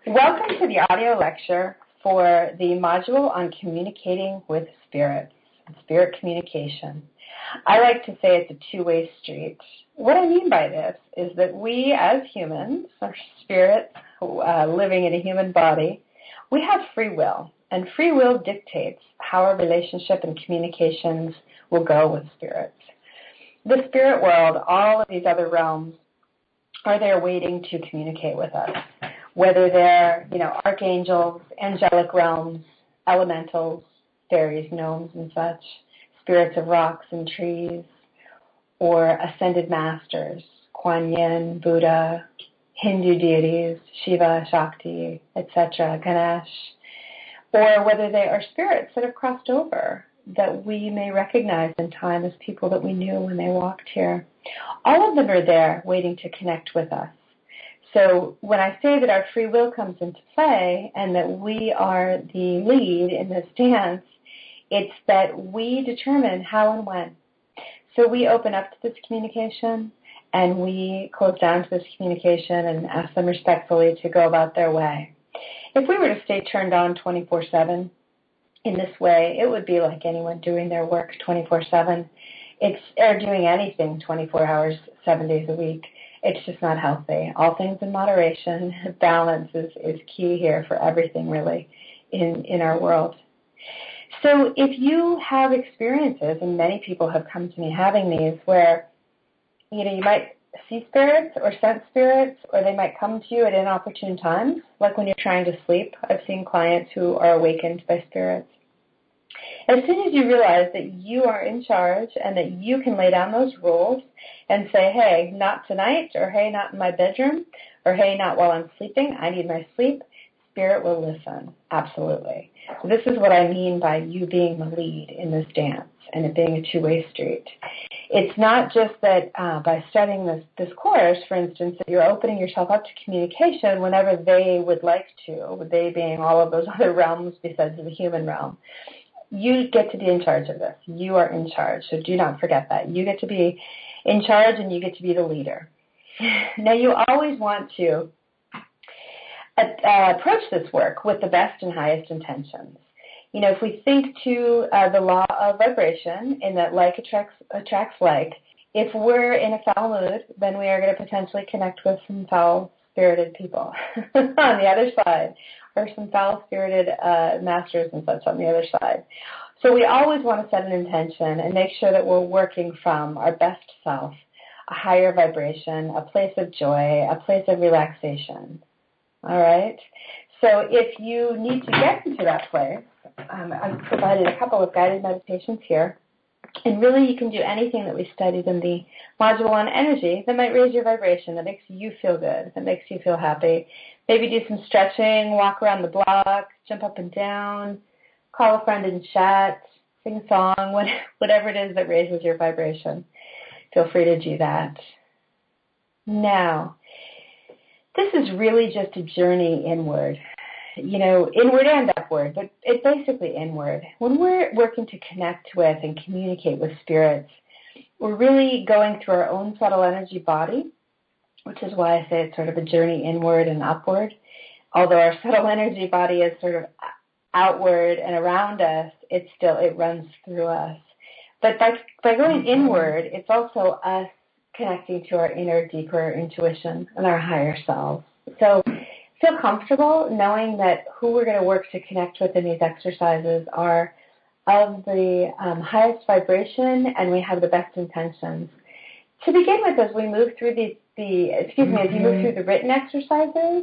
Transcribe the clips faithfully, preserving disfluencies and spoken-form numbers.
Welcome to the audio lecture for the module on communicating with spirits, spirit communication. I like to say it's a two-way street. What I mean by this is that we as humans, our spirits uh, living in a human body, we have free will, and free will dictates how our relationship and communications will go with spirits. The spirit world, all of these other realms, are there waiting to communicate with us. Whether they're, you know, archangels, angelic realms, elementals, fairies, gnomes, and such, spirits of rocks and trees, or ascended masters, Kuan Yin, Buddha, Hindu deities, Shiva, Shakti, et cetera, Ganesh, or whether they are spirits that have crossed over that we may recognize in time as people that we knew when they walked here. All of them are there waiting to connect with us. So when I say that our free will comes into play and that we are the lead in this dance, it's that we determine how and when. So we open up to this communication and we close down to this communication and ask them respectfully to go about their way. If we were to stay turned on twenty-four seven in this way, it would be like anyone doing their work twenty-four seven. It's or doing anything twenty-four hours, seven days a week. It's just not healthy. All things in moderation. Balance is, is key here for everything, really, in, in our world. So if you have experiences, and many people have come to me having these, where, you know, you might see spirits or sense spirits, or they might come to you at inopportune times, like when you're trying to sleep. I've seen clients who are awakened by spirits. As soon as you realize that you are in charge and that you can lay down those rules and say, hey, not tonight, or hey, not in my bedroom, or hey, not while I'm sleeping, I need my sleep, spirit will listen, absolutely. So this is what I mean by you being the lead in this dance and it being a two-way street. It's not just that uh, by studying this, this course, for instance, that you're opening yourself up to communication whenever they would like to, they being all of those other realms besides the human realm. You get to be in charge of this. You are in charge, so do not forget that. You get to be in charge and you get to be the leader. Now, you always want to uh, approach this work with the best and highest intentions. You know, if we think to uh, the law of vibration, in that like attracts, attracts like, if we're in a foul mood, then we are going to potentially connect with some foul-spirited people on the other side, or some foul-spirited uh, masters and such on the other side. So we always want to set an intention and make sure that we're working from our best self, a higher vibration, a place of joy, a place of relaxation. All right? So if you need to get into that place, um, I've provided a couple of guided meditations here. And really, you can do anything that we studied in the module on energy that might raise your vibration, that makes you feel good, that makes you feel happy. Maybe do some stretching, walk around the block, jump up and down, call a friend and chat, sing a song, whatever it is that raises your vibration. Feel free to do that. Now, this is really just a journey inward. You know, inward and upward, but it's basically inward. When we're working to connect with and communicate with spirits, we're really going through our own subtle energy body, which is why I say it's sort of a journey inward and upward. Although our subtle energy body is sort of outward and around us, it still, it runs through us. But by, by going inward, it's also us connecting to our inner, deeper intuition and our higher selves. So feel comfortable knowing that who we're going to work to connect with in these exercises are of the um, highest vibration, and we have the best intentions. To begin with, as we move through the, the excuse me, as you move through the written exercises,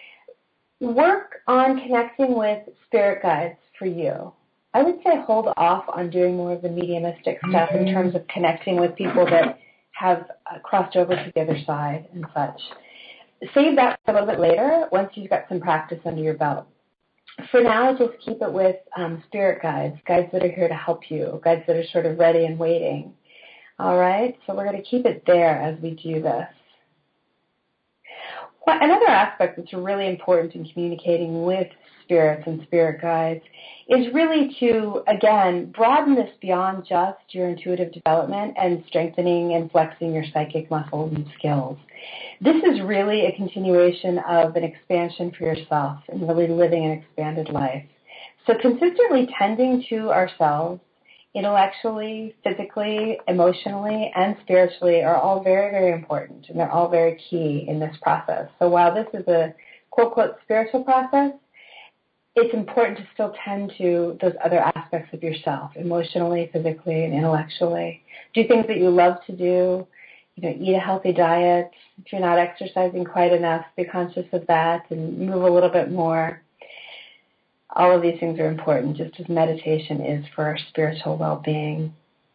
work on connecting with spirit guides for you. I would say hold off on doing more of the mediumistic stuff in terms of connecting with people that have uh, crossed over to the other side and such. Save that for a little bit later once you've got some practice under your belt. For now, just keep it with um, spirit guides, guides that are here to help you, guides that are sort of ready and waiting. All right? So we're going to keep it there as we do this. Well, another aspect that's really important in communicating with spirits and spirit guides is really to, again, broaden this beyond just your intuitive development and strengthening and flexing your psychic muscles and skills. This is really a continuation of an expansion for yourself and really living an expanded life. So consistently tending to ourselves, intellectually, physically, emotionally, and spiritually are all very, very important, and they're all very key in this process. So while this is a quote-unquote spiritual process, it's important to still tend to those other aspects of yourself, emotionally, physically, and intellectually. Do things that you love to do. You know, eat a healthy diet. If you're not exercising quite enough, be conscious of that and move a little bit more. All of these things are important, just as meditation is for our spiritual well-being.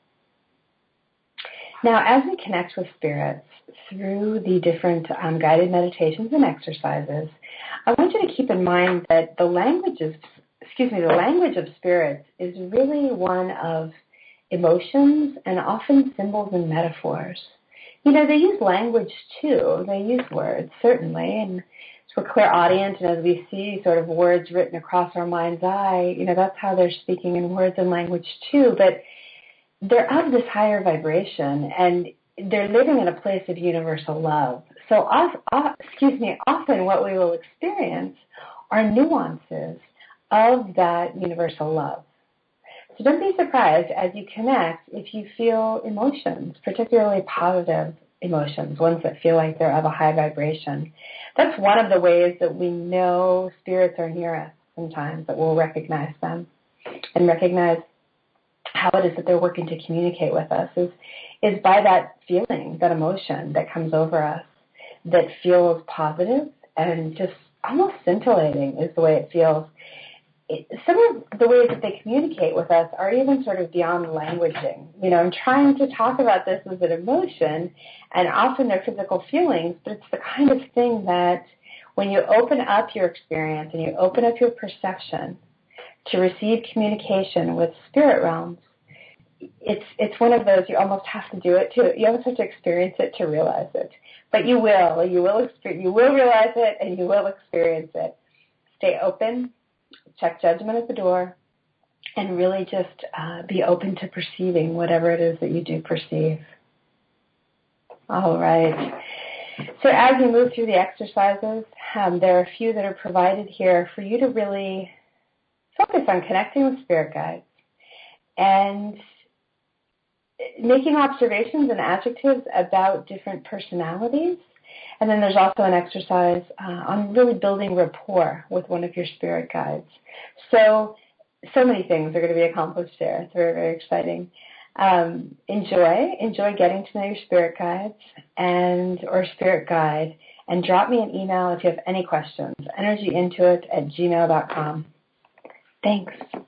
Now, as we connect with spirits through the different um, guided meditations and exercises, I want you to keep in mind that the language of, excuse me, the language of spirits is really one of emotions and often symbols and metaphors. You know, they use language too. They use words, certainly, and as we're clairaudient and as we see sort of words written across our mind's eye, you know, that's how they're speaking in words and language too. But they're of this higher vibration, and they're living in a place of universal love. So, off, off, excuse me, often what we will experience are nuances of that universal love. So don't be surprised as you connect if you feel emotions, particularly positive emotions, ones that feel like they're of a high vibration. That's one of the ways that we know spirits are near us sometimes, that we'll recognize them and recognize how it is that they're working to communicate with us is, is by that feeling, that emotion that comes over us that feels positive and just almost scintillating is the way it feels. It, some of the ways that they communicate with us are even sort of beyond languaging. You know, I'm trying to talk about this as an emotion, and often they're physical feelings, but it's the kind of thing that when you open up your experience and you open up your perception to receive communication with spirit realms, it's it's one of those you almost have to do it to you almost have to experience it to realize it. But you will, you will experience, you will realize it, and you will experience it. Stay open, check judgment at the door, and really just uh, be open to perceiving whatever it is that you do perceive. All right. So as we move through the exercises, um, there are a few that are provided here for you to really focus on connecting with spirit guides and making observations and adjectives about different personalities. And then there's also an exercise uh, on really building rapport with one of your spirit guides. So, so many things are going to be accomplished there. It's very, very exciting. Um, enjoy, enjoy getting to know your spirit guides and or spirit guide, and drop me an email if you have any questions. energyintuit at gmail dot com. Thanks.